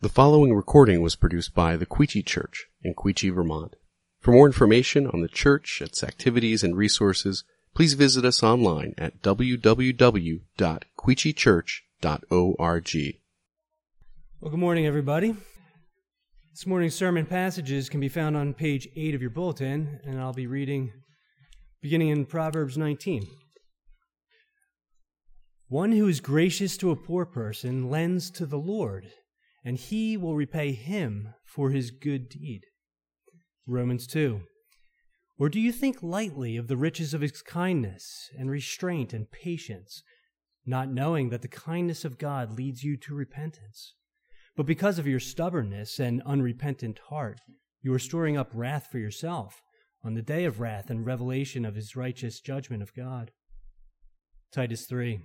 The following recording was produced by the Quechee Church in Quechee, Vermont. For more information on the church, its activities, and resources, please visit us online at www.quecheechurch.org. Well, good morning, everybody. This morning's sermon passages can be found on page 8 of your bulletin, and I'll be reading beginning in Proverbs 19. One who is gracious to a poor person lends to the Lord, and he will repay him for his good deed. Romans 2. Or do you think lightly of the riches of his kindness and restraint and patience, not knowing that the kindness of God leads you to repentance? But because of your stubbornness and unrepentant heart, you are storing up wrath for yourself on the day of wrath and revelation of his righteous judgment of God. Titus 3.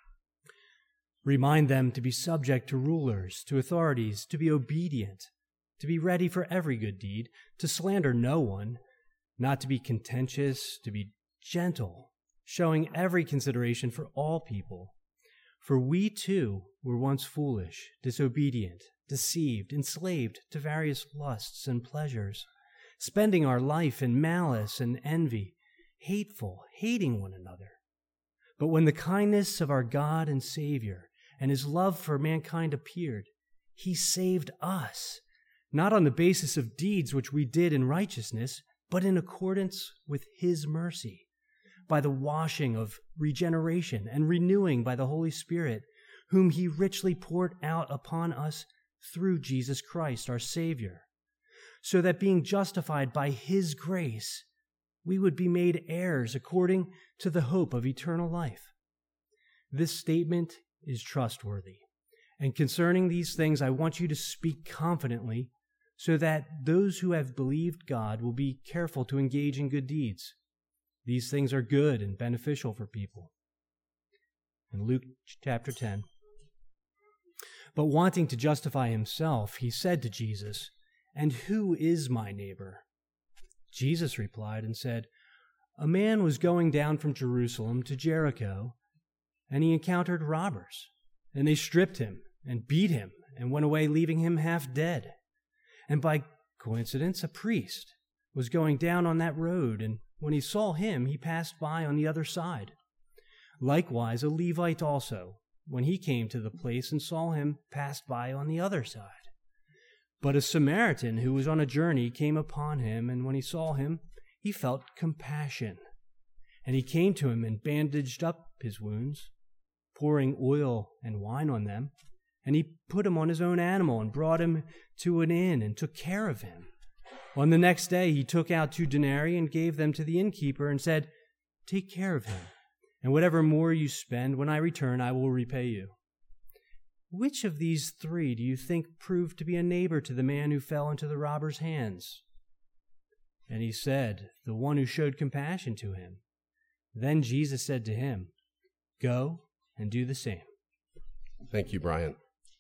Remind them to be subject to rulers, to authorities, to be obedient, to be ready for every good deed, to slander no one, not to be contentious, to be gentle, showing every consideration for all people. For we too were once foolish, disobedient, deceived, enslaved to various lusts and pleasures, spending our life in malice and envy, hateful, hating one another. But when the kindness of our God and Savior and his love for mankind appeared, he saved us, not on the basis of deeds which we did in righteousness, but in accordance with his mercy, by the washing of regeneration and renewing by the Holy Spirit, whom he richly poured out upon us through Jesus Christ, our Savior, so that being justified by his grace, we would be made heirs according to the hope of eternal life. This statement is trustworthy, and concerning these things I want you to speak confidently, so that those who have believed God will be careful to engage in good deeds. These things are good and beneficial for people. In Luke chapter 10. But wanting to justify himself, he said to Jesus, "And who is my neighbor?" Jesus replied and said, "A man was going down from Jerusalem to Jericho, and he encountered robbers, and they stripped him and beat him and went away, leaving him half dead. And by coincidence, a priest was going down on that road, and when he saw him, he passed by on the other side. Likewise, a Levite also, when he came to the place and saw him, passed by on the other side. But a Samaritan who was on a journey came upon him, and when he saw him, he felt compassion. And he came to him and bandaged up his wounds, pouring oil and wine on them. And he put him on his own animal and brought him to an inn and took care of him. On the next day he took out 2 denarii and gave them to the innkeeper and said, 'Take care of him, and whatever more you spend, when I return, I will repay you.' Which of these 3 do you think proved to be a neighbor to the man who fell into the robber's hands?" And he said, "The one who showed compassion to him." Then Jesus said to him, "Go and do the same." Thank you, Brian.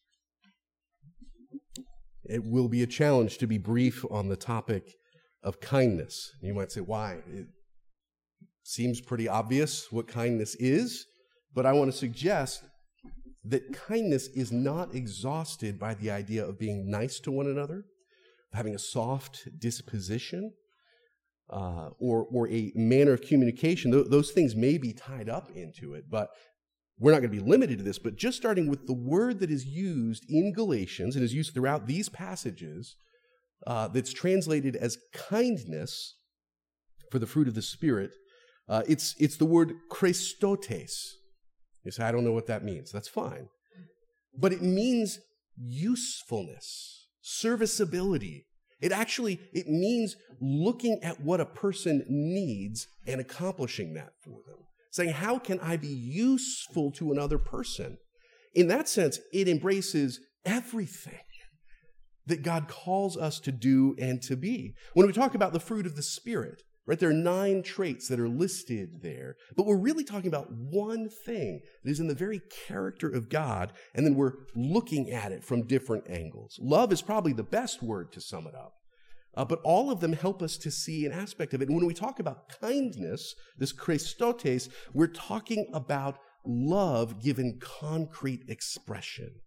It will be a challenge to be brief on the topic of kindness. You might say, why? It seems pretty obvious what kindness is, but I want to suggest that kindness is not exhausted by the idea of being nice to one another, having a soft disposition, or a manner of communication. Those things may be tied up into it, but we're not going to be limited to this. But just starting with the word that is used in Galatians and is used throughout these passages, that's translated as kindness for the fruit of the Spirit, it's the word Christotes. You say, I don't know what that means. That's fine. But it means usefulness, serviceability. It means looking at what a person needs and accomplishing that for them. Saying, how can I be useful to another person? In that sense, it embraces everything that God calls us to do and to be. When we talk about the fruit of the Spirit, right, there are 9 traits that are listed there, but we're really talking about one thing that is in the very character of God, and then we're looking at it from different angles. Love is probably the best word to sum it up. But all of them help us to see an aspect of it. And when we talk about kindness, this Christotes, we're talking about love given concrete expression.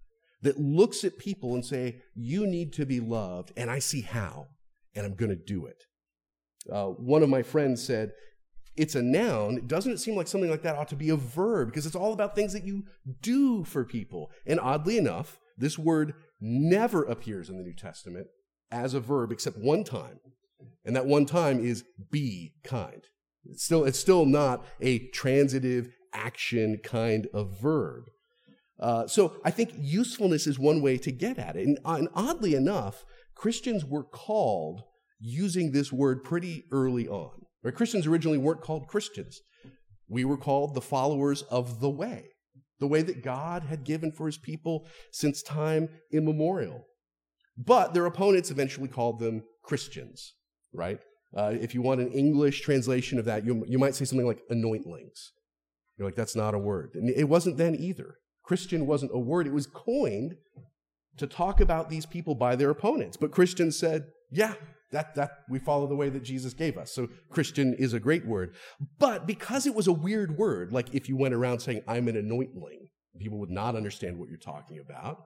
that looks at people and say, you need to be loved, and I see how, and I'm going to do it. One of my friends said, it's a noun. Doesn't it seem like something like that ought to be a verb? Because it's all about things that you do for people. And oddly enough, this word never appears in the New Testament as a verb except one time. And that one time is be kind. It's still not a transitive action kind of verb. So I think usefulness is one way to get at it. And oddly enough, Christians were called using this word pretty early on. Right? Christians originally weren't called Christians. We were called the followers of the way that God had given for his people since time immemorial. But their opponents eventually called them Christians, right? If you want an English translation of that, you might say something like anointlings. You're like, that's not a word. And it wasn't then either. Christian wasn't a word. It was coined to talk about these people by their opponents. But Christians said, yeah, that we follow the way that Jesus gave us. So Christian is a great word. But because it was a weird word, like if you went around saying, I'm an anointling, people would not understand what you're talking about.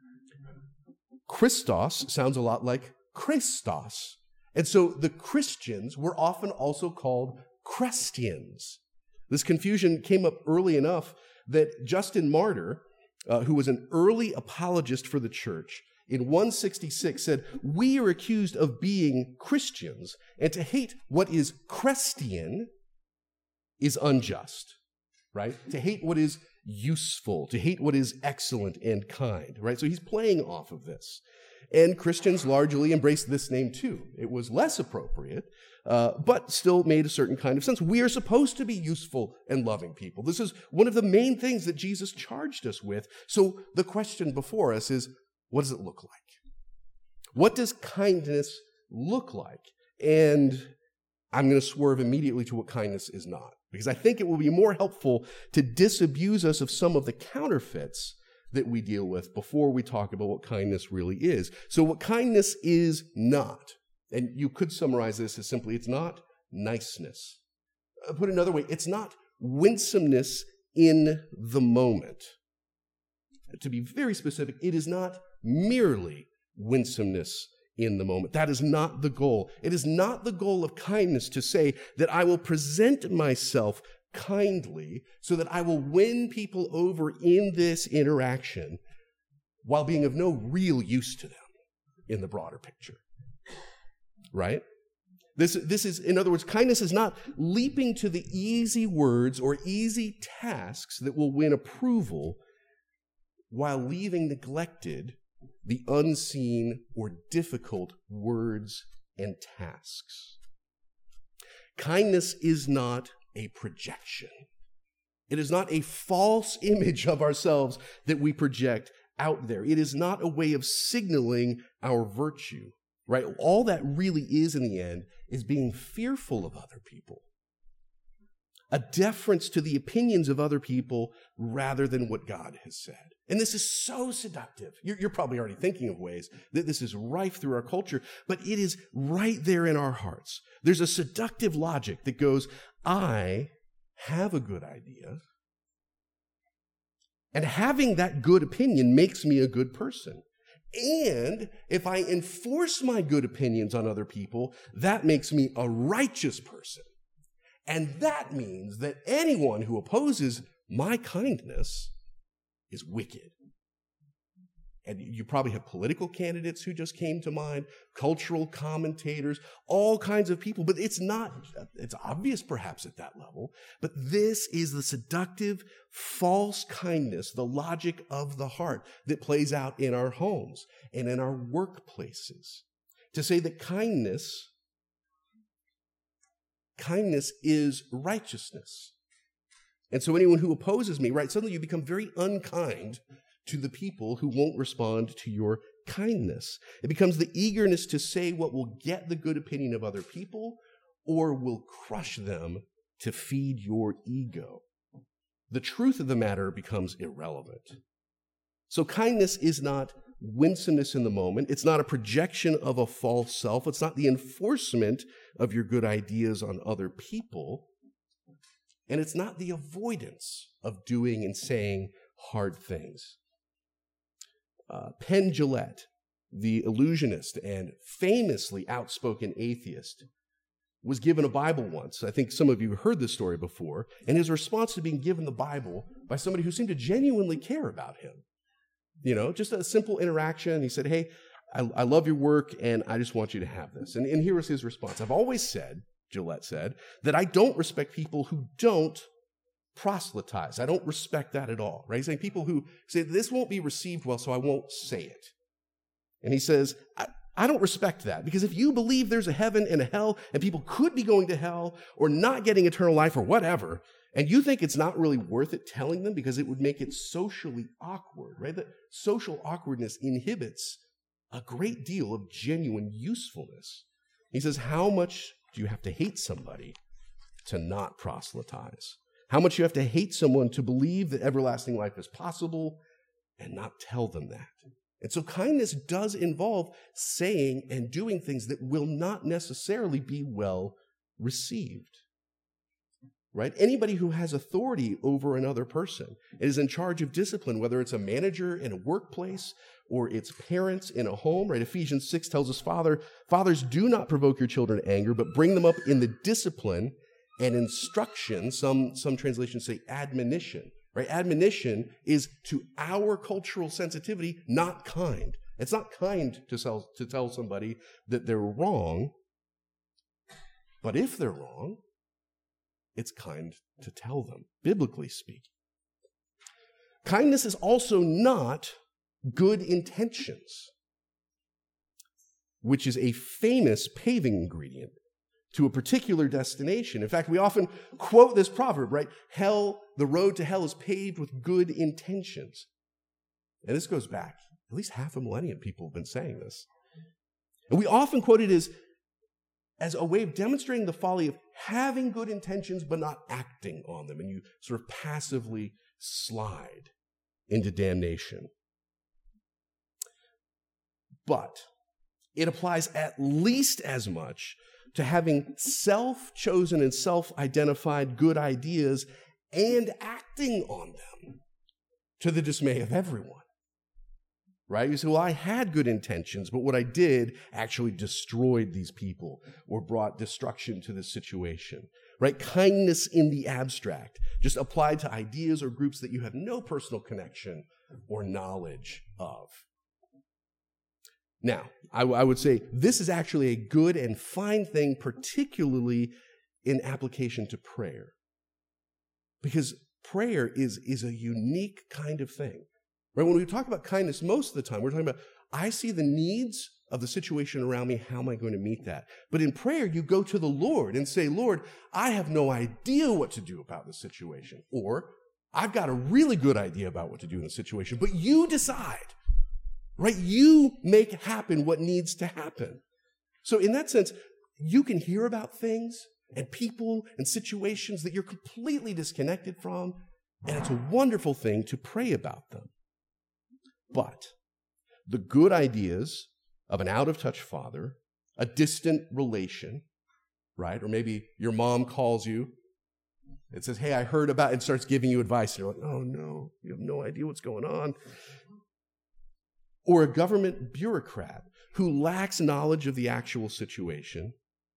Christos sounds a lot like Christos. And so the Christians were often also called Christians. This confusion came up early enough that Justin Martyr, who was an early apologist for the church, in 166 said, we are accused of being Christians, and to hate what is Christian is unjust, right? To hate what is useful, to hate what is excellent and kind, right? So he's playing off of this. And Christians largely embraced this name too. It was less appropriate, but still made a certain kind of sense. We are supposed to be useful and loving people. This is one of the main things that Jesus charged us with. So the question before us is, what does it look like? What does kindness look like? And I'm going to swerve immediately to what kindness is not, because I think it will be more helpful to disabuse us of some of the counterfeits that we deal with before we talk about what kindness really is. So what kindness is not, and you could summarize this as simply, it's not niceness. Put another way, it's not winsomeness in the moment. To be very specific, it is not merely winsomeness in the moment. That is not the goal. It is not the goal of kindness to say that I will present myself kindly so that I will win people over in this interaction while being of no real use to them in the broader picture. Right? This is, in other words, kindness is not leaping to the easy words or easy tasks that will win approval while leaving neglected the unseen or difficult words and tasks. Kindness is not a projection. It is not a false image of ourselves that we project out there. It is not a way of signaling our virtue, right? All that really is in the end is being fearful of other people. A deference to the opinions of other people rather than what God has said. And this is so seductive. You're probably already thinking of ways that this is rife through our culture, but it is right there in our hearts. There's a seductive logic that goes, I have a good idea, and having that good opinion makes me a good person. And if I enforce my good opinions on other people, that makes me a righteous person. And that means that anyone who opposes my kindness is wicked. And you probably have political candidates who just came to mind, cultural commentators, all kinds of people. But it's obvious perhaps at that level. But this is the seductive, false kindness, the logic of the heart that plays out in our homes and in our workplaces. To say that kindness is righteousness. And so anyone who opposes me, right, suddenly you become very unkind to the people who won't respond to your kindness. It becomes the eagerness to say what will get the good opinion of other people or will crush them to feed your ego. The truth of the matter becomes irrelevant. So kindness is not winsomeness in the moment. It's not a projection of a false self. It's not the enforcement of your good ideas on other people. And it's not the avoidance of doing and saying hard things. Penn Jillette, the illusionist and famously outspoken atheist, was given a Bible once. I think some of you heard this story before. And his response to being given the Bible by somebody who seemed to genuinely care about him, just a simple interaction. He said, hey, I love your work, and I just want you to have this. And here was his response. I've always said, Jillette said, that I don't respect people who don't proselytize. I don't respect that at all, right? He's saying people who say, this won't be received well, so I won't say it. And he says, I don't respect that, because if you believe there's a heaven and a hell and people could be going to hell or not getting eternal life or whatever, and you think it's not really worth it telling them because it would make it socially awkward, right? That social awkwardness inhibits a great deal of genuine usefulness. He says, how much do you have to hate somebody to not proselytize? How much you have to hate someone to believe that everlasting life is possible and not tell them that? And so kindness does involve saying and doing things that will not necessarily be well received, right? Anybody who has authority over another person is in charge of discipline, whether it's a manager in a workplace or it's parents in a home, right? Ephesians 6 tells us, fathers, do not provoke your children to anger, but bring them up in the discipline and instruction. Some translations say admonition. Right? Admonition is, to our cultural sensitivity, not kind. It's not kind to tell somebody that they're wrong, but if they're wrong, it's kind to tell them, biblically speaking. Kindness is also not good intentions, which is a famous paving ingredient to a particular destination. In fact, we often quote this proverb, right? The road to hell is paved with good intentions. And this goes back at least half a millennium. People have been saying this. And we often quote it as a way of demonstrating the folly of having good intentions but not acting on them. And you sort of passively slide into damnation. But it applies at least as much to having self-chosen and self-identified good ideas and acting on them to the dismay of everyone. Right? You say, well, I had good intentions, but what I did actually destroyed these people or brought destruction to this situation. Right? Kindness in the abstract, just applied to ideas or groups that you have no personal connection or knowledge of. Now, I would say this is actually a good and fine thing, particularly in application to prayer. Because prayer is a unique kind of thing. Right? When we talk about kindness, most of the time, we're talking about, I see the needs of the situation around me, how am I going to meet that? But in prayer, you go to the Lord and say, Lord, I have no idea what to do about this situation. Or, I've got a really good idea about what to do in a situation, but you decide. Right? You make happen what needs to happen. So in that sense, you can hear about things and people and situations that you're completely disconnected from, and it's a wonderful thing to pray about them. But the good ideas of an out-of-touch father, a distant relation, right? Or maybe your mom calls you and says, hey, I heard about it, and starts giving you advice. And you're like, oh no, you have no idea what's going on. Or a government bureaucrat who lacks knowledge of the actual situation,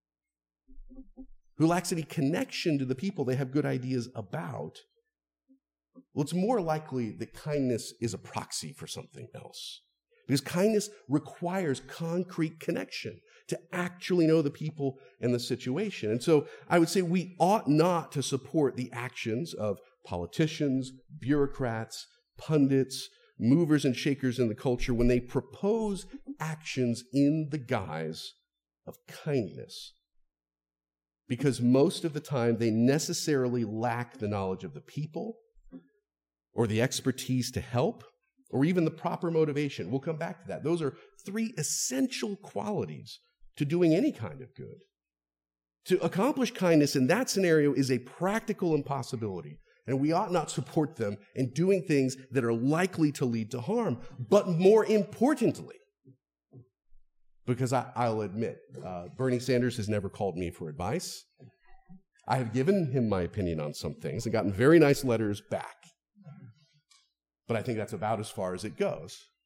who lacks any connection to the people they have good ideas about, well, it's more likely that kindness is a proxy for something else. Because kindness requires concrete connection to actually know the people and the situation. And so I would say we ought not to support the actions of politicians, bureaucrats, pundits, movers and shakers in the culture when they propose actions in the guise of kindness. Because most of the time they necessarily lack the knowledge of the people or the expertise to help or even the proper motivation. We'll come back to that. Those are three essential qualities to doing any kind of good. To accomplish kindness in that scenario is a practical impossibility. And we ought not support them in doing things that are likely to lead to harm. But more importantly, because I'll admit, Bernie Sanders has never called me for advice. I have given him my opinion on some things and gotten very nice letters back. But I think that's about as far as it goes.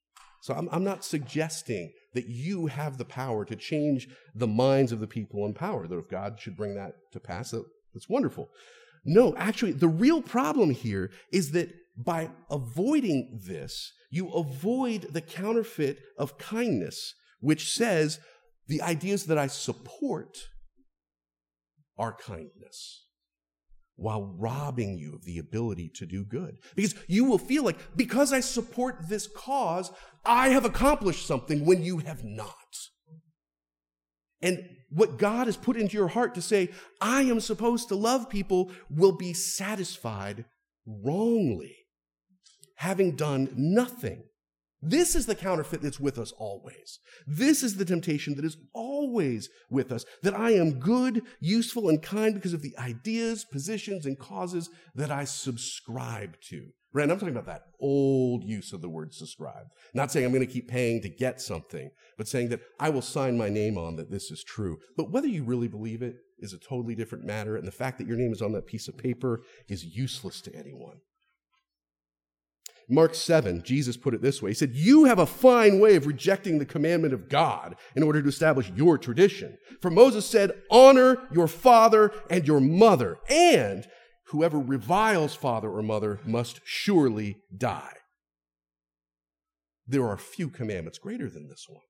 So I'm not suggesting that you have the power to change the minds of the people in power, that if God should bring that to pass, that's wonderful. No, actually, the real problem here is that by avoiding this, you avoid the counterfeit of kindness, which says the ideas that I support are kindness, while robbing you of the ability to do good. Because you will feel like, because I support this cause, I have accomplished something when you have not. And what God has put into your heart to say, I am supposed to love people, will be satisfied wrongly, having done nothing. This is the counterfeit that's with us always. This is the temptation that is always with us, that I am good, useful, and kind because of the ideas, positions, and causes that I subscribe to. Right? I'm talking about that old use of the word subscribe. Not saying I'm going to keep paying to get something, but saying that I will sign my name on that this is true. But whether you really believe it is a totally different matter, and the fact that your name is on that piece of paper is useless to anyone. Mark 7, Jesus put it this way. He said, you have a fine way of rejecting the commandment of God in order to establish your tradition. For Moses said, honor your father and your mother, and whoever reviles father or mother must surely die. There are few commandments greater than this one.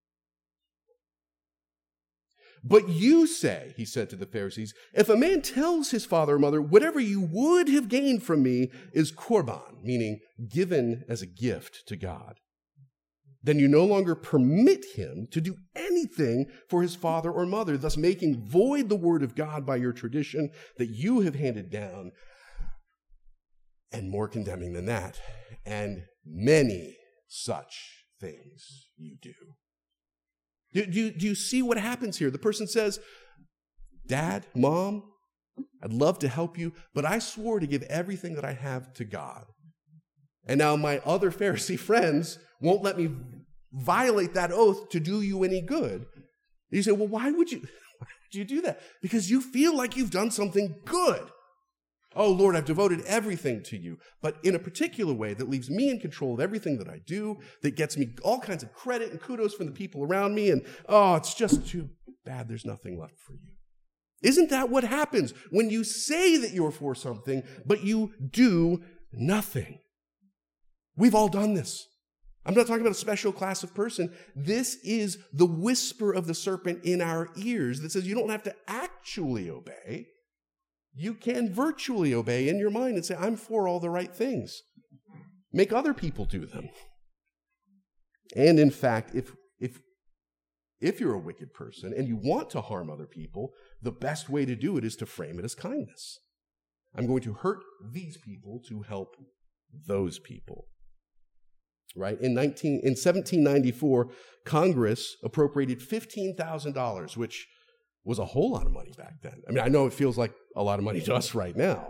But you say, he said to the Pharisees, if a man tells his father or mother, whatever you would have gained from me is korban, meaning given as a gift to God, then you no longer permit him to do anything for his father or mother, thus making void the word of God by your tradition that you have handed down, and more condemning than that, and many such things you do. Do you see what happens here? The person says, Dad, Mom, I'd love to help you, but I swore to give everything that I have to God. And now my other Pharisee friends won't let me violate that oath to do you any good. And you say, well, why would you do that? Because you feel like you've done something good. Oh, Lord, I've devoted everything to you, but in a particular way that leaves me in control of everything that I do, that gets me all kinds of credit and kudos from the people around me, and it's just too bad there's nothing left for you. Isn't that what happens when you say that you're for something, but you do nothing? We've all done this. I'm not talking about a special class of person. This is the whisper of the serpent in our ears that says you don't have to actually obey. You can virtually obey in your mind and say, I'm for all the right things. Make other people do them. And in fact, if you're a wicked person and you want to harm other people, the best way to do it is to frame it as kindness. I'm going to hurt these people to help those people. Right? In 1794, Congress appropriated $15,000, which was a whole lot of money back then. I mean, I know it feels like a lot of money to us right now,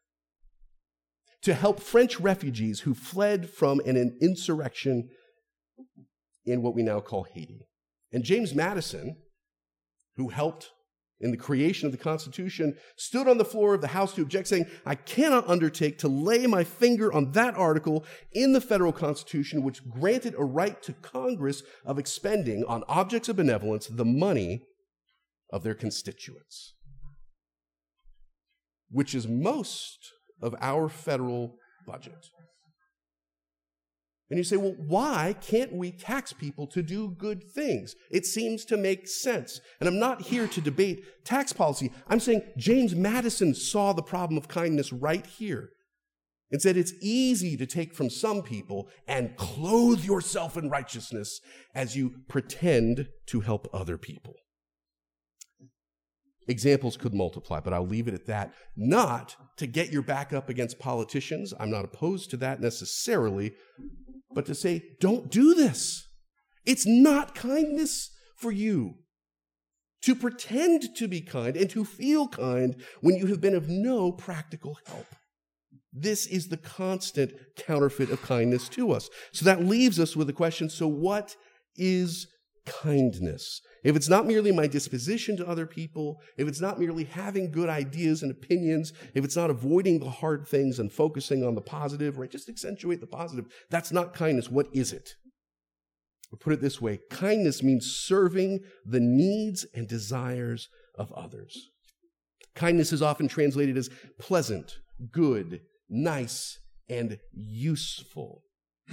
to help French refugees who fled from an insurrection in what we now call Haiti. And James Madison, who helped in the creation of the Constitution, stood on the floor of the House to object, saying, I cannot undertake to lay my finger on that article in the federal Constitution which granted a right to Congress of expending on objects of benevolence the money of their constituents, which is most of our federal budget. And you say, well, why can't we tax people to do good things? It seems to make sense. And I'm not here to debate tax policy. I'm saying James Madison saw the problem of kindness right here and said it's easy to take from some people and clothe yourself in righteousness as you pretend to help other people. Examples could multiply, but I'll leave it at that. Not to get your back up against politicians. I'm not opposed to that necessarily, but to say, don't do this. It's not kindness for you to pretend to be kind and to feel kind when you have been of no practical help. This is the constant counterfeit of kindness to us. So that leaves us with the question, so what is kindness? If it's not merely my disposition to other people, if it's not merely having good ideas and opinions, if it's not avoiding the hard things and focusing on the positive, right? Just accentuate the positive. That's not kindness. What is it? Or put it this way, kindness means serving the needs and desires of others. Kindness is often translated as pleasant, good, nice, and useful.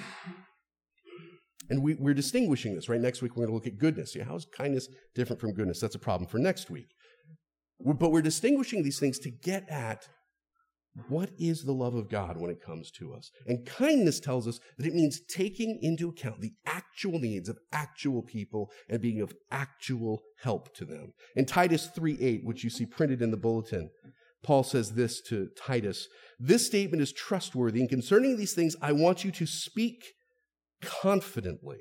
And we're distinguishing this, right? Next week, we're going to look at goodness. Yeah, how is kindness different from goodness? That's a problem for next week. But we're distinguishing these things to get at what is the love of God when it comes to us. And kindness tells us that it means taking into account the actual needs of actual people and being of actual help to them. In Titus 3:8, which you see printed in the bulletin, Paul says this to Titus, "This statement is trustworthy, and concerning these things, I want you to speak confidently."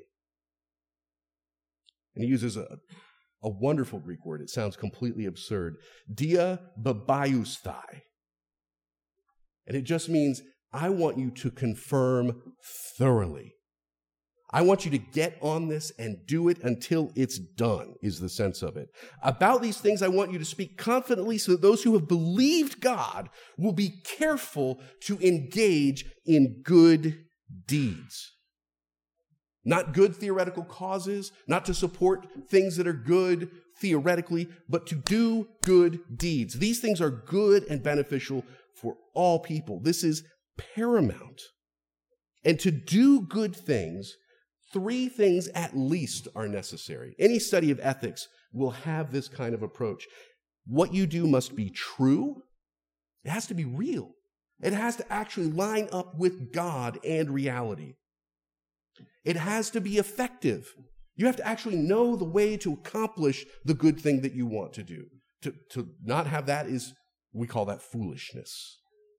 And he uses a wonderful Greek word. It sounds completely absurd. Dia babaiusthai. And it just means, I want you to confirm thoroughly. I want you to get on this and do it until it's done, is the sense of it. About these things, I want you to speak confidently so that those who have believed God will be careful to engage in good deeds. Not good theoretical causes, not to support things that are good theoretically, but to do good deeds. These things are good and beneficial for all people. This is paramount. And to do good things, 3 things at least are necessary. Any study of ethics will have this kind of approach. What you do must be true. It has to be real. It has to actually line up with God and reality. It has to be effective. You have to actually know the way to accomplish the good thing that you want to do. To not have that is, we call that foolishness.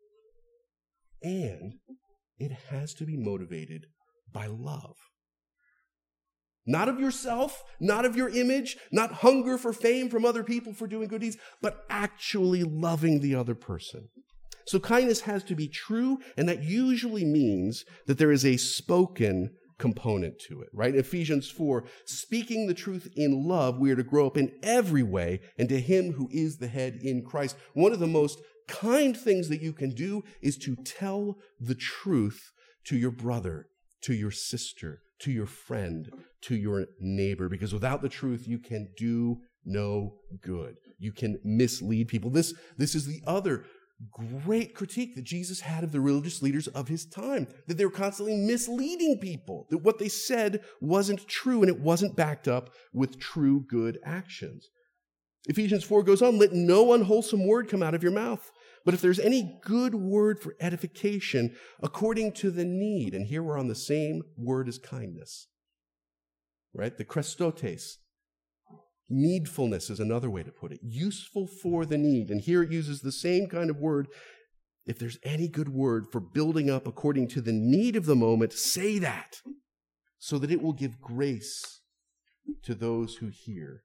And it has to be motivated by love. Not of yourself, not of your image, not hunger for fame from other people for doing good deeds, but actually loving the other person. So kindness has to be true, and that usually means that there is a spoken component to it, right? Ephesians 4, speaking the truth in love, we are to grow up in every way into him who is the head in Christ. One of the most kind things that you can do is to tell the truth to your brother, to your sister, to your friend, to your neighbor, because without the truth, you can do no good. You can mislead people. This is the other great critique that Jesus had of the religious leaders of his time, that they were constantly misleading people, that what they said wasn't true and it wasn't backed up with true good actions. Ephesians 4 goes on, let no unwholesome word come out of your mouth, but if there's any good word for edification according to the need, and here we're on the same word as kindness, right? The Christotes. Needfulness is another way to put it. Useful for the need. And here it uses the same kind of word. If there's any good word for building up according to the need of the moment, say that, so that it will give grace to those who hear.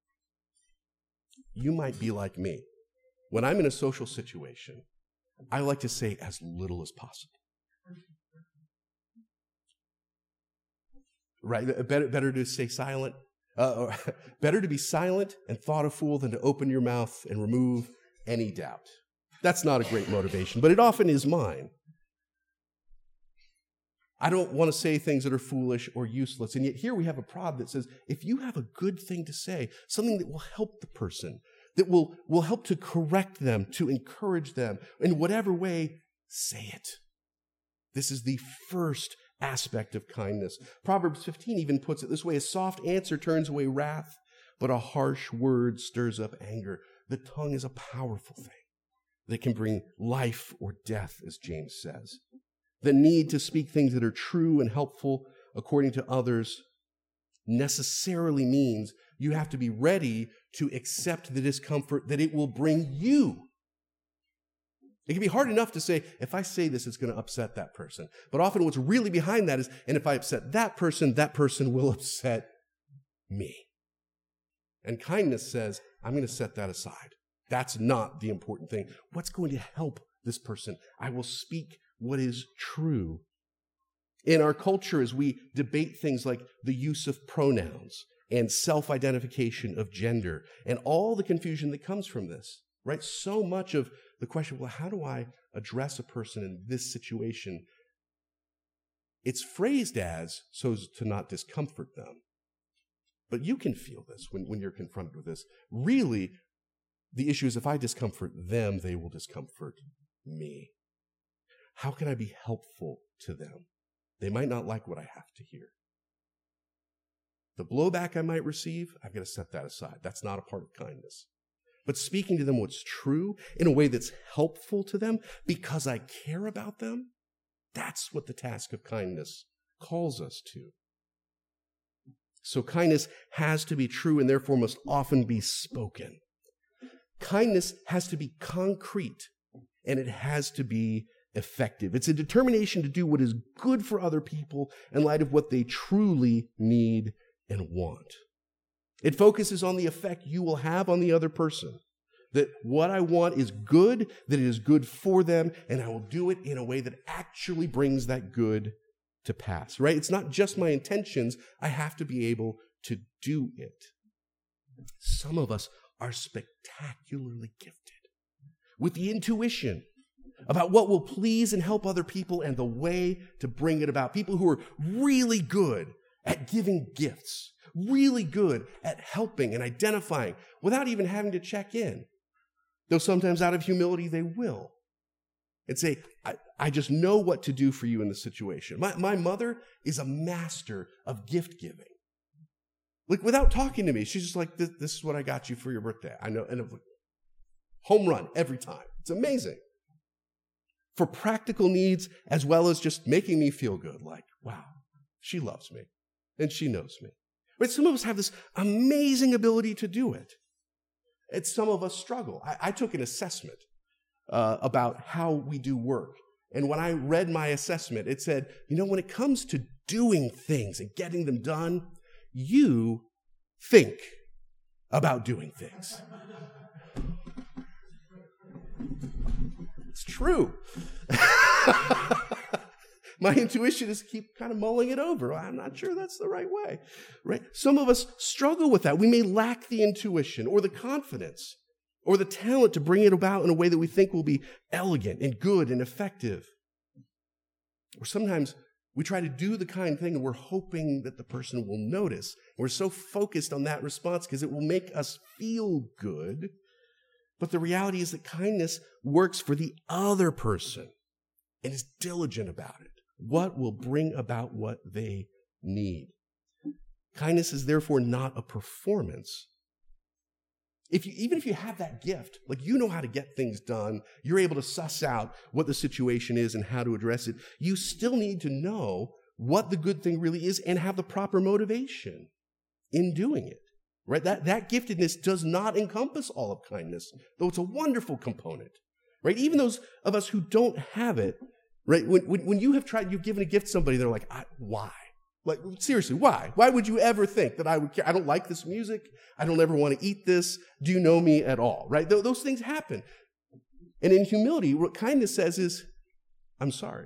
You might be like me. When I'm in a social situation, I like to say as little as possible. Right? Better to stay silent. Better to be silent and thought a fool than to open your mouth and remove any doubt. That's not a great motivation, but it often is mine. I don't want to say things that are foolish or useless, and yet here we have a prod that says, if you have a good thing to say, something that will help the person, that will help to correct them, to encourage them, in whatever way, say it. This is the first aspect of kindness. Proverbs 15 even puts it this way, a soft answer turns away wrath, but a harsh word stirs up anger. The tongue is a powerful thing that can bring life or death, as James says. The need to speak things that are true and helpful according to others necessarily means you have to be ready to accept the discomfort that it will bring you. It can be hard enough to say, if I say this, it's going to upset that person. But often what's really behind that is, and if I upset that person will upset me. And kindness says, I'm going to set that aside. That's not the important thing. What's going to help this person? I will speak what is true. In our culture, as we debate things like the use of pronouns and self-identification of gender and all the confusion that comes from this, right? So much of the question, well, how do I address a person in this situation? It's phrased as so as to not discomfort them. But you can feel this when you're confronted with this. Really, the issue is if I discomfort them, they will discomfort me. How can I be helpful to them? They might not like what I have to hear. The blowback I might receive, I've got to set that aside. That's not a part of kindness. But speaking to them what's true in a way that's helpful to them because I care about them, that's what the task of kindness calls us to. So kindness has to be true and therefore must often be spoken. Kindness has to be concrete and it has to be effective. It's a determination to do what is good for other people in light of what they truly need and want. It focuses on the effect you will have on the other person. That what I want is good, that it is good for them, and I will do it in a way that actually brings that good to pass, right? It's not just my intentions. I have to be able to do it. Some of us are spectacularly gifted with the intuition about what will please and help other people and the way to bring it about. People who are really good at giving gifts, really good at helping and identifying without even having to check in. Though sometimes out of humility they will. And say, I just know what to do for you in this situation. My mother is a master of gift giving. Like without talking to me, she's just like, this is what I got you for your birthday. I know, and I'm like, home run every time. It's amazing. For practical needs as well as just making me feel good. Like, wow, she loves me and she knows me. But some of us have this amazing ability to do it. And some of us struggle. I took an assessment about how we do work. And when I read my assessment, it said, when it comes to doing things and getting them done, you think about doing things. It's true. My intuition is to keep kind of mulling it over. I'm not sure that's the right way, right? Some of us struggle with that. We may lack the intuition or the confidence or the talent to bring it about in a way that we think will be elegant and good and effective. Or sometimes we try to do the kind thing and we're hoping that the person will notice. We're so focused on that response because it will make us feel good. But the reality is that kindness works for the other person and is diligent about it. What will bring about what they need? Kindness is therefore not a performance. Even if you have that gift, like you know how to get things done, you're able to suss out what the situation is and how to address it, you still need to know what the good thing really is and have the proper motivation in doing it. Right? That giftedness does not encompass all of kindness, though it's a wonderful component. Right? Even those of us who don't have it, right? When you've given a gift to somebody, they're like, why? Like, seriously, why? Why would you ever think that I would care? I don't like this music. I don't ever want to eat this. Do you know me at all? Right? Those things happen. And in humility, what kindness says is, I'm sorry.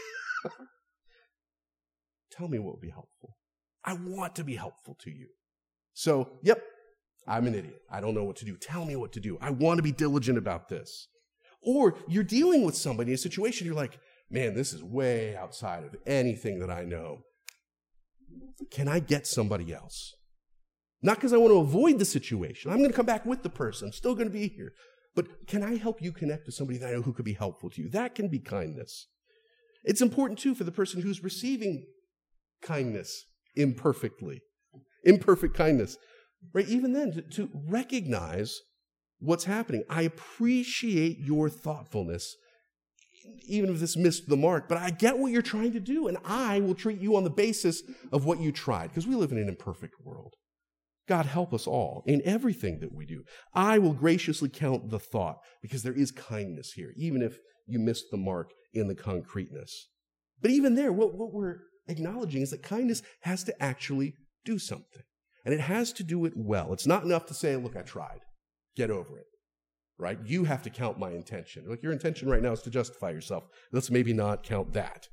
Tell me what would be helpful. I want to be helpful to you. So, yep, I'm an idiot. I don't know what to do. Tell me what to do. I want to be diligent about this. Or you're dealing with somebody in a situation, you're like, man, this is way outside of anything that I know. Can I get somebody else? Not because I want to avoid the situation. I'm going to come back with the person. I'm still going to be here. But can I help you connect to somebody that I know who could be helpful to you? That can be kindness. It's important, too, for the person who's receiving kindness imperfect kindness, right? Even then, to recognize what's happening. I appreciate your thoughtfulness, even if this missed the mark, but I get what you're trying to do, and I will treat you on the basis of what you tried, because we live in an imperfect world. God help us all in everything that we do. I will graciously count the thought, because there is kindness here, even if you missed the mark in the concreteness. But even there, what we're acknowledging is that kindness has to actually do something, and it has to do it well. It's not enough to say, look, I tried. Get over it. Right? You have to count my intention. Like your intention right now is to justify yourself. Let's maybe not count that.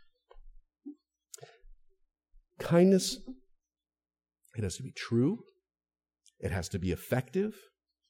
Kindness, it has to be true, it has to be effective,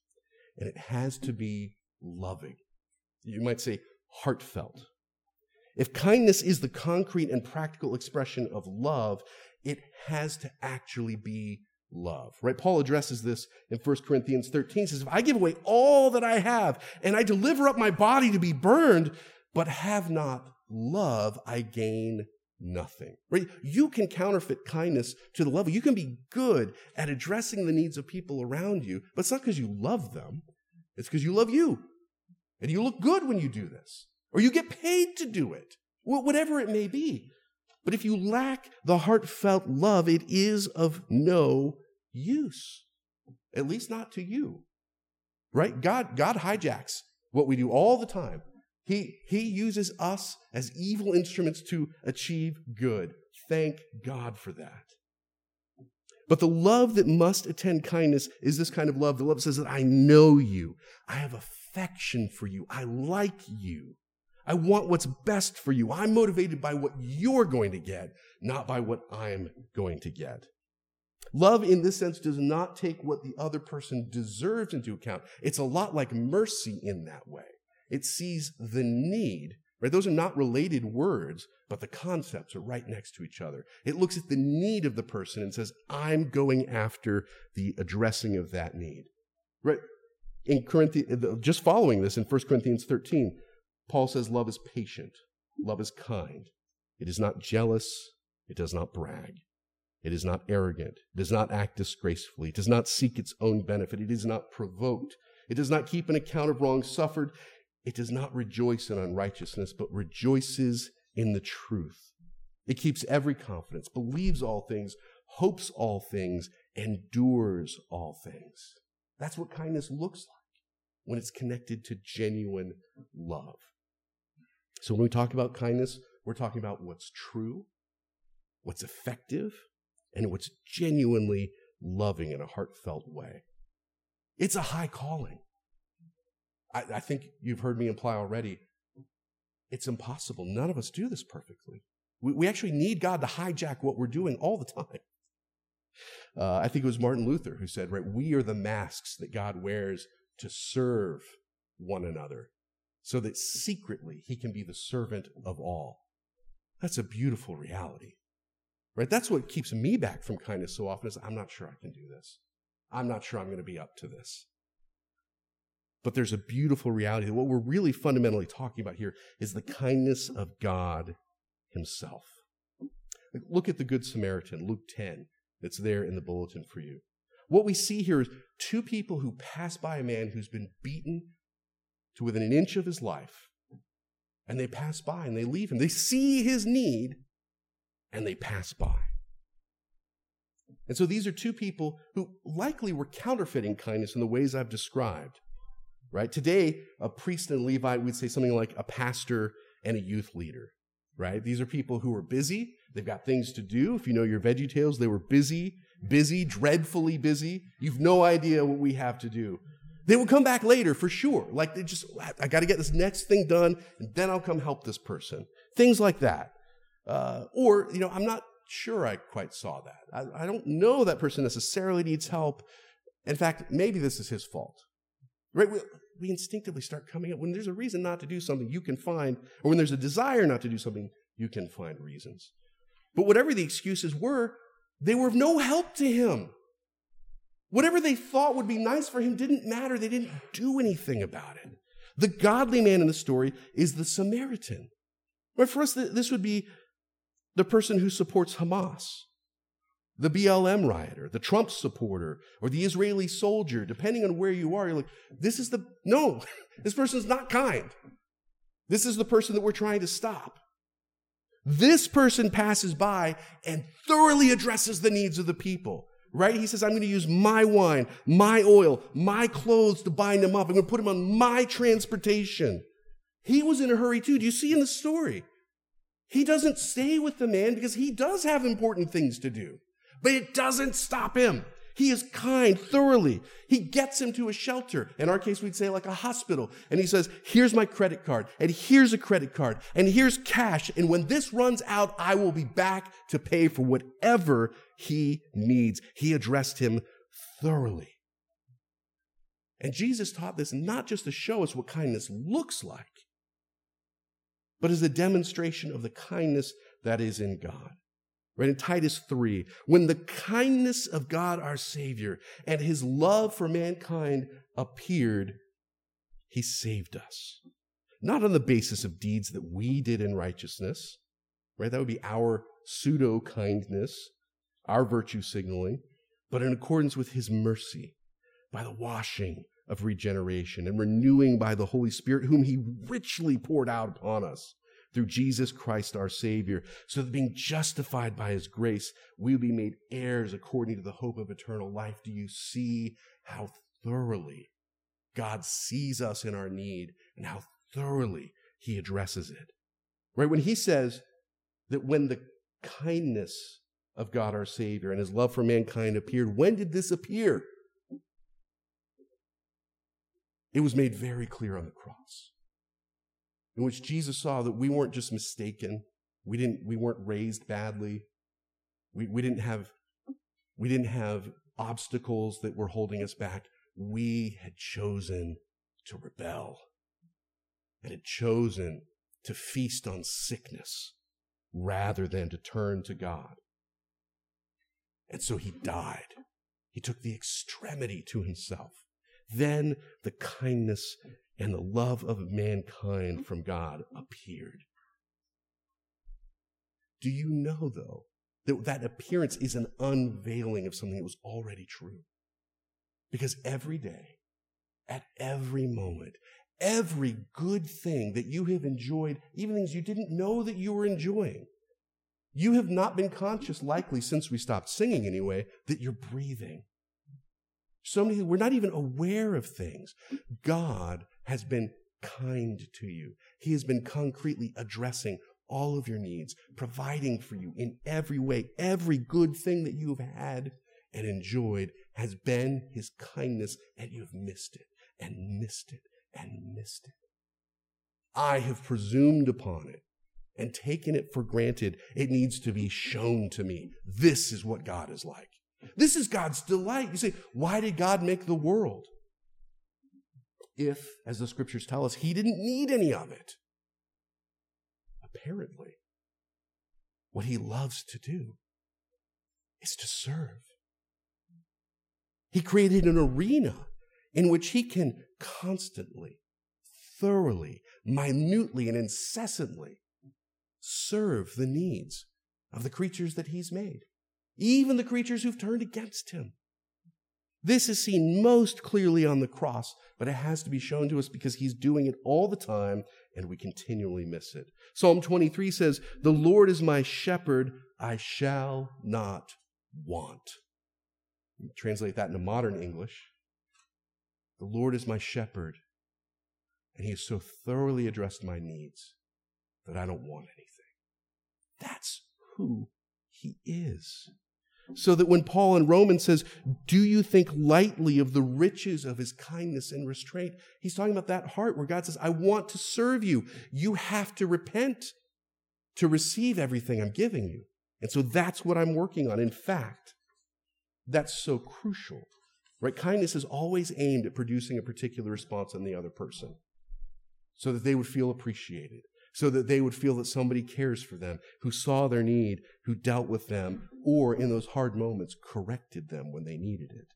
and it has to be loving. You might say heartfelt. If kindness is the concrete and practical expression of love, it has to actually be love, right? Paul addresses this in 1 Corinthians 13. He says, if I give away all that I have and I deliver up my body to be burned, but have not love, I gain nothing, right? You can counterfeit kindness to the level. You can be good at addressing the needs of people around you, but it's not because you love them. It's because you love you. And you look good when you do this, or you get paid to do it, whatever it may be. But if you lack the heartfelt love, it is of no use, at least not to you, right? God hijacks what we do all the time. He uses us as evil instruments to achieve good. Thank God for that. But the love that must attend kindness is this kind of love. The love that says that I know you. I have affection for you. I like you. I want what's best for you. I'm motivated by what you're going to get, not by what I'm going to get. Love in this sense does not take what the other person deserves into account. It's a lot like mercy in that way. It sees the need, right? Those are not related words, but the concepts are right next to each other. It looks at the need of the person and says, I'm going after the addressing of that need, right? In Corinthians, just following this in 1 Corinthians 13, Paul says love is patient, love is kind. It is not jealous, it does not brag. It is not arrogant, it does not act disgracefully, it does not seek its own benefit, it is not provoked, it does not keep an account of wrongs suffered. It does not rejoice in unrighteousness, but rejoices in the truth. It keeps every confidence, believes all things, hopes all things, endures all things. That's what kindness looks like when it's connected to genuine love. So when we talk about kindness, we're talking about what's true, what's effective, and what's genuinely loving in a heartfelt way. It's a high calling. I think you've heard me imply already, it's impossible. None of us do this perfectly. We actually need God to hijack what we're doing all the time. I think it was Martin Luther who said, right, we are the masks that God wears to serve one another so that secretly he can be the servant of all. That's a beautiful reality, right? That's what keeps me back from kindness so often is I'm not sure I can do this. I'm not sure I'm going to be up to this. But there's a beautiful reality that what we're really fundamentally talking about here is the kindness of God himself. Look at the Good Samaritan, Luke 10, that's there in the bulletin for you. What we see here is two people who pass by a man who's been beaten to within an inch of his life, and they pass by and they leave him. They see his need, and they pass by. And so these are two people who likely were counterfeiting kindness in the ways I've described. Right? Today, a priest and a Levite, we'd say something like a pastor and a youth leader. Right? These are people who are busy. They've got things to do. If you know your VeggieTales, they were busy, dreadfully busy. You've no idea what we have to do. They will come back later for sure. Like I got to get this next thing done, and then I'll come help this person. Things like that. Or, I'm not sure I quite saw that. I don't know that person necessarily needs help. In fact, maybe this is his fault. Right? We instinctively start coming up. When there's a reason not to do something, you can find, or when there's a desire not to do something, you can find reasons. But whatever the excuses were, they were of no help to him. Whatever they thought would be nice for him didn't matter. They didn't do anything about it. The godly man in the story is the Samaritan. Right? For us, this would be the person who supports Hamas, the BLM rioter, the Trump supporter, or the Israeli soldier. Depending on where you are, you're like, this person's not kind. This is the person that we're trying to stop. This person passes by and thoroughly addresses the needs of the people, right? He says, I'm going to use my wine, my oil, my clothes to bind them up. I'm going to put him on my transportation. He was in a hurry too. Do you see in the story? He doesn't stay with the man because he does have important things to do. But it doesn't stop him. He is kind thoroughly. He gets him to a shelter. In our case, we'd say like a hospital. And he says, here's my credit card. And here's a credit card. And here's cash. And when this runs out, I will be back to pay for whatever he needs. He addressed him thoroughly. And Jesus taught this not just to show us what kindness looks like, but as a demonstration of the kindness that is in God. Right, in Titus 3, when the kindness of God our Savior and his love for mankind appeared, he saved us. Not on the basis of deeds that we did in righteousness, right? That would be our pseudo-kindness, our virtue signaling, but in accordance with his mercy, by the washing of regeneration and renewing by the Holy Spirit, whom he richly poured out upon us through Jesus Christ our Savior, so that being justified by his grace, we will be made heirs according to the hope of eternal life. Do you see how thoroughly God sees us in our need and how thoroughly he addresses it? Right? When he says that when the kindness of God our Savior and his love for mankind appeared, when did this appear? It was made very clear on the cross, in which Jesus saw that we weren't just mistaken. We weren't raised badly. We didn't have obstacles that were holding us back. We had chosen to rebel and had chosen to feast on sickness rather than to turn to God. And so he died. He took the extremity to himself. Then the kindness and the love of mankind from God appeared. Do you know, though, that that appearance is an unveiling of something that was already true? Because every day, at every moment, every good thing that you have enjoyed, even things you didn't know that you were enjoying, you have not been conscious, likely since we stopped singing anyway, that you're breathing. So many, we're not even aware of things. God has been kind to you. He has been concretely addressing all of your needs, providing for you in every way. Every good thing that you have had and enjoyed has been his kindness, and you have missed it and missed it and missed it. I have presumed upon it and taken it for granted. It needs to be shown to me. This is what God is like. This is God's delight. You say, why did God make the world? If, as the scriptures tell us, he didn't need any of it. Apparently, what he loves to do is to serve. He created an arena in which he can constantly, thoroughly, minutely, and incessantly serve the needs of the creatures that he's made, even the creatures who've turned against him. This is seen most clearly on the cross, but it has to be shown to us because he's doing it all the time and we continually miss it. Psalm 23 says, "The Lord is my shepherd, I shall not want." Translate that into modern English. The Lord is my shepherd, and he has so thoroughly addressed my needs that I don't want anything. That's who he is. So that when Paul in Romans says, do you think lightly of the riches of his kindness and restraint? He's talking about that heart where God says, I want to serve you. You have to repent to receive everything I'm giving you. And so that's what I'm working on. In fact, that's so crucial, right? Kindness is always aimed at producing a particular response in the other person so that they would feel appreciated, so that they would feel that somebody cares for them, who saw their need, who dealt with them, or in those hard moments corrected them when they needed it.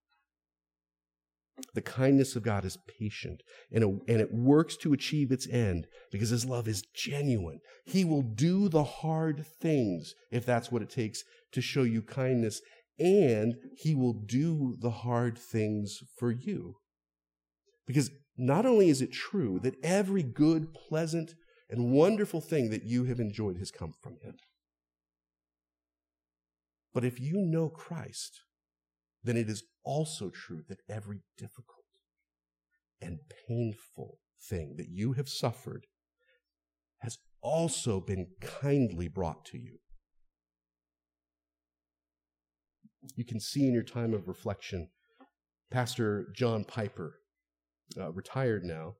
The kindness of God is patient, and it works to achieve its end because his love is genuine. He will do the hard things, if that's what it takes, to show you kindness, and he will do the hard things for you. Because not only is it true that every good, pleasant, and wonderful thing that you have enjoyed has come from him, but if you know Christ, then it is also true that every difficult and painful thing that you have suffered has also been kindly brought to you. You can see in your time of reflection, Pastor John Piper, retired now,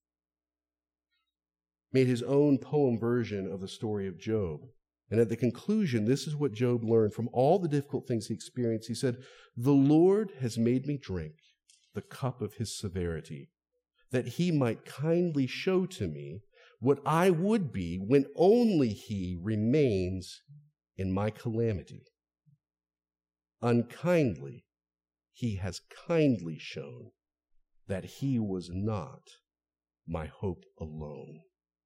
made his own poem version of the story of Job. And at the conclusion, this is what Job learned from all the difficult things he experienced. He said, "The Lord has made me drink the cup of his severity, that he might kindly show to me what I would be when only he remains in my calamity. Unkindly, he has kindly shown that he was not my hope alone.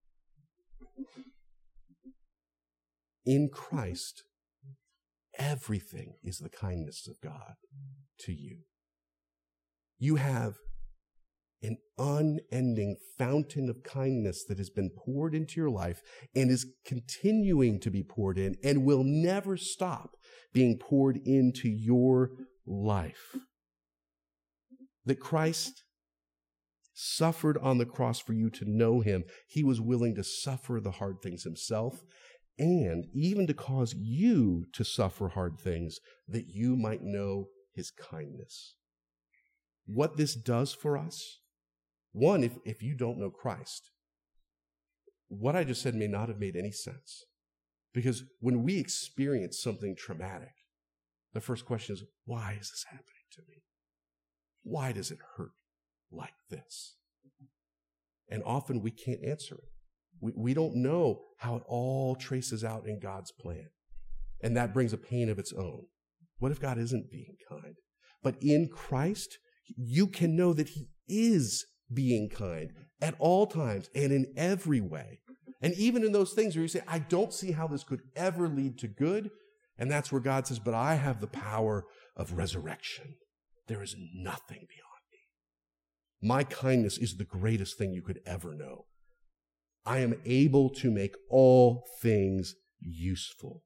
In Christ, everything is the kindness of God to you. You have an unending fountain of kindness that has been poured into your life and is continuing to be poured in and will never stop being poured into your life. That Christ suffered on the cross for you to know him. He was willing to suffer the hard things himself and even to cause you to suffer hard things that you might know his kindness. What this does for us, one, if you don't know Christ, what I just said may not have made any sense. Because when we experience something traumatic, the first question is, why is this happening to me? Why does it hurt like this? And often we can't answer it. We don't know how it all traces out in God's plan. And that brings a pain of its own. What if God isn't being kind? But in Christ, you can know that he is being kind at all times and in every way. And even in those things where you say, I don't see how this could ever lead to good. And that's where God says, but I have the power of resurrection. There is nothing beyond me. My kindness is the greatest thing you could ever know. I am able to make all things useful.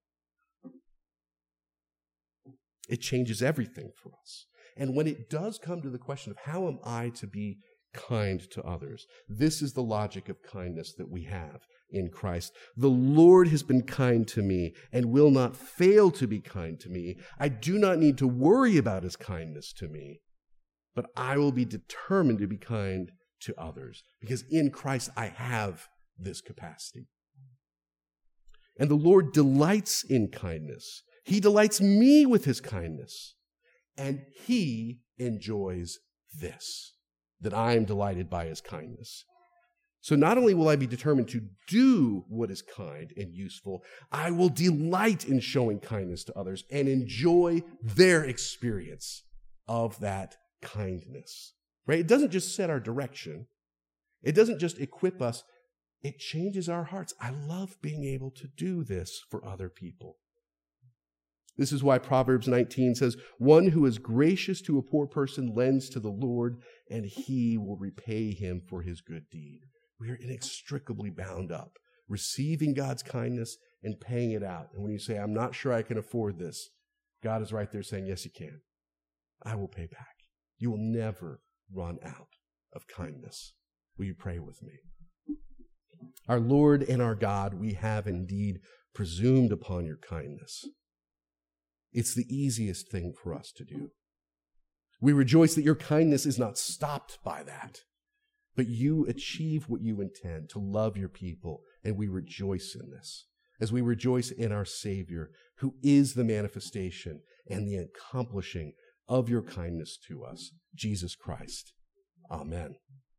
It changes everything for us. And when it does come to the question of how am I to be kind to others, this is the logic of kindness that we have in Christ. The Lord has been kind to me and will not fail to be kind to me. I do not need to worry about his kindness to me, but I will be determined to be kind to others because in Christ I have this capacity. And the Lord delights in kindness. He delights me with his kindness. And he enjoys this, that I am delighted by his kindness. So not only will I be determined to do what is kind and useful, I will delight in showing kindness to others and enjoy their experience of that kindness. Right? It doesn't just set our direction. It doesn't just equip us. It changes our hearts. I love being able to do this for other people. This is why Proverbs 19 says, one who is gracious to a poor person lends to the Lord, and he will repay him for his good deed. We are inextricably bound up, receiving God's kindness and paying it out. And when you say, I'm not sure I can afford this, God is right there saying, yes, you can. I will pay back. You will never run out of kindness. Will you pray with me? Our Lord and our God, we have indeed presumed upon your kindness. It's the easiest thing for us to do. We rejoice that your kindness is not stopped by that, but you achieve what you intend, to love your people, and we rejoice in this, as we rejoice in our Savior, who is the manifestation and the accomplishing of your kindness to us, Jesus Christ. Amen.